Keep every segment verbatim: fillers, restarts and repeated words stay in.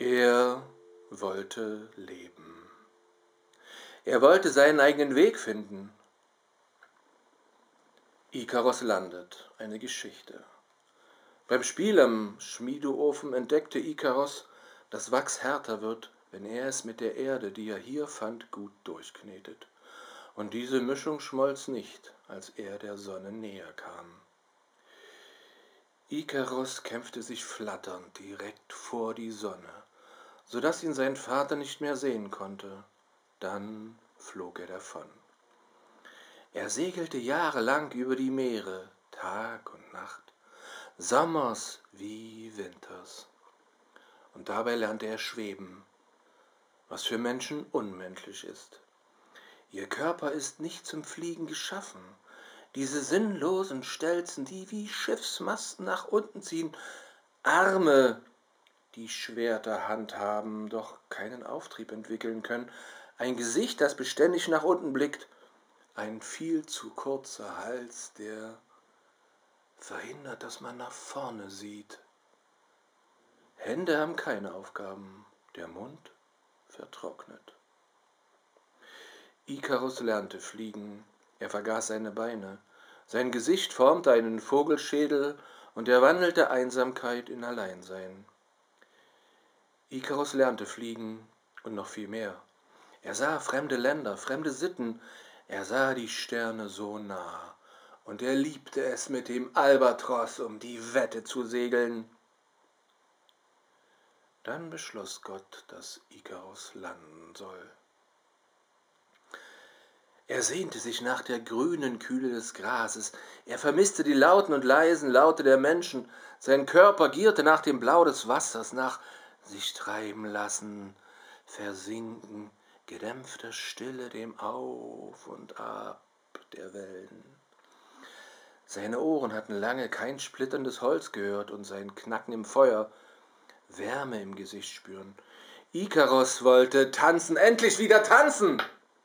Er wollte leben. Er wollte seinen eigenen Weg finden. Ikaros landet, eine Geschichte. Beim Spiel am Schmiedeofen entdeckte Ikaros, dass Wachs härter wird, wenn er es mit der Erde, die er hier fand, gut durchknetet. Und diese Mischung schmolz nicht, als er der Sonne näher kam. Ikaros kämpfte sich flatternd direkt vor die Sonne, so dass ihn sein Vater nicht mehr sehen konnte. Dann flog er davon. Er segelte jahrelang über die Meere, Tag und Nacht, Sommers wie Winters. Und dabei lernte er schweben, was für Menschen unmenschlich ist. Ihr Körper ist nicht zum Fliegen geschaffen. Diese sinnlosen Stelzen, die wie Schiffsmasten nach unten ziehen, Arme, die Schwerter handhaben, doch keinen Auftrieb entwickeln können, ein Gesicht, das beständig nach unten blickt, ein viel zu kurzer Hals, der verhindert, dass man nach vorne sieht. Hände haben keine Aufgaben, der Mund vertrocknet. Ikaros lernte fliegen, er vergaß seine Beine, sein Gesicht formte einen Vogelschädel und er wandelte Einsamkeit in Alleinsein. Ikaros lernte fliegen und noch viel mehr. Er sah fremde Länder, fremde Sitten, er sah die Sterne so nah und er liebte es, mit dem Albatros um die Wette zu segeln. Dann beschloss Gott, dass Ikaros landen soll. Er sehnte sich nach der grünen Kühle des Grases, er vermisste die lauten und leisen Laute der Menschen, sein Körper gierte nach dem Blau des Wassers, nach sich treiben lassen, versinken, gedämpfter Stille dem Auf und Ab der Wellen. Seine Ohren hatten lange kein splitterndes Holz gehört und sein Knacken im Feuer, Wärme im Gesicht spüren. Ikaros wollte tanzen, endlich wieder tanzen!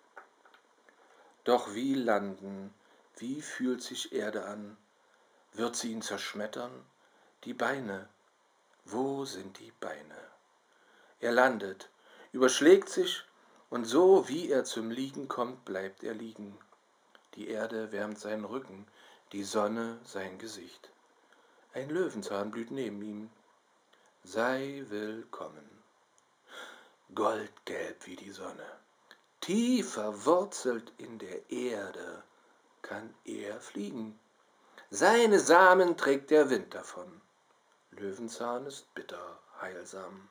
Doch wie landen, wie fühlt sich Erde an? Wird sie ihn zerschmettern? Die Beine, wo sind die Beine? Er landet, überschlägt sich, und so wie er zum Liegen kommt, bleibt er liegen. Die Erde wärmt seinen Rücken, die Sonne sein Gesicht. Ein Löwenzahn blüht neben ihm. Sei willkommen. Goldgelb wie die Sonne. Tief verwurzelt in der Erde kann er fliegen. Seine Samen trägt der Wind davon. Löwenzahn ist bitter, heilsam.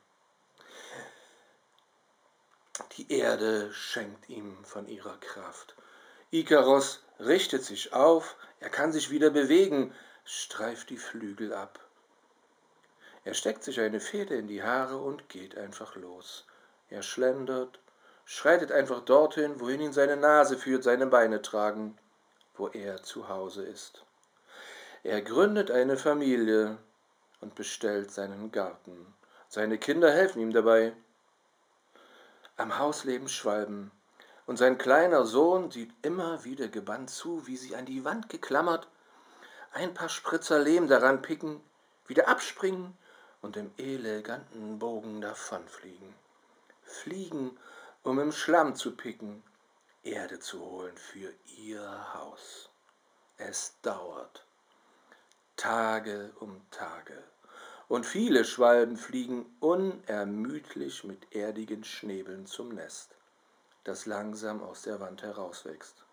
Die Erde schenkt ihm von ihrer Kraft. Ikaros richtet sich auf, er kann sich wieder bewegen, streift die Flügel ab. Er steckt sich eine Feder in die Haare und geht einfach los. Er schlendert, schreitet einfach dorthin, wohin ihn seine Nase führt, seine Beine tragen, wo er zu Hause ist. Er gründet eine Familie und bestellt seinen Garten. Seine Kinder helfen ihm dabei. Am Haus leben Schwalben, und sein kleiner Sohn sieht immer wieder gebannt zu, wie sie an die Wand geklammert, ein paar Spritzer Lehm daran picken, wieder abspringen und im eleganten Bogen davonfliegen. Fliegen, um im Schlamm zu picken, Erde zu holen für ihr Haus. Es dauert, Tage um Tage, und viele Schwalben fliegen unermüdlich mit erdigen Schnäbeln zum Nest, das langsam aus der Wand herauswächst.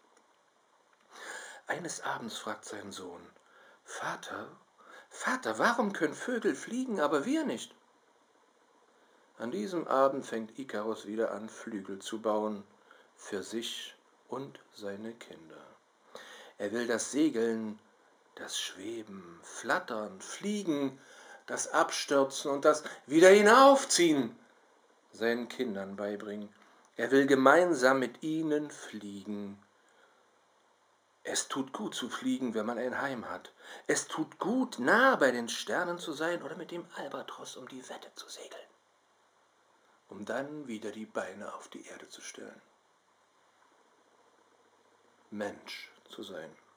Eines Abends fragt sein Sohn: Vater, Vater, warum können Vögel fliegen, aber wir nicht? An diesem Abend fängt Ikaros wieder an, Flügel zu bauen, für sich und seine Kinder. Er will das Segeln, das Schweben, Flattern, Fliegen, das Abstürzen und das Wieder hinaufziehen seinen Kindern beibringen. Er will gemeinsam mit ihnen fliegen. Es tut gut zu fliegen, wenn man ein Heim hat. Es tut gut, nah bei den Sternen zu sein oder mit dem Albatros um die Wette zu segeln, um dann wieder die Beine auf die Erde zu stellen. Mensch zu sein.